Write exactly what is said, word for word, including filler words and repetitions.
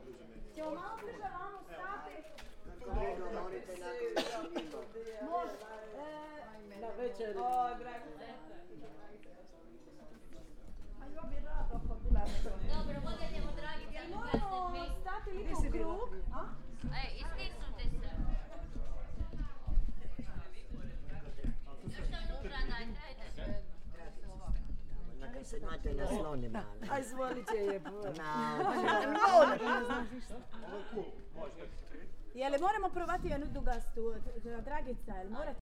Ćemo malo brže vamo stati. Govorite nakon mimo. Može. Na večeri. O, dragi. A ja bi rado hodila. Dobro, odjedemo dragi cijelu Moramo glasne. stati liko u krug. A? E, istisnute se. Još sam nutra, dajte, ajde. Neka se znate nasloni malo. A izvolite je. Je li moramo provati jednu dugastu, Dragica, jel morate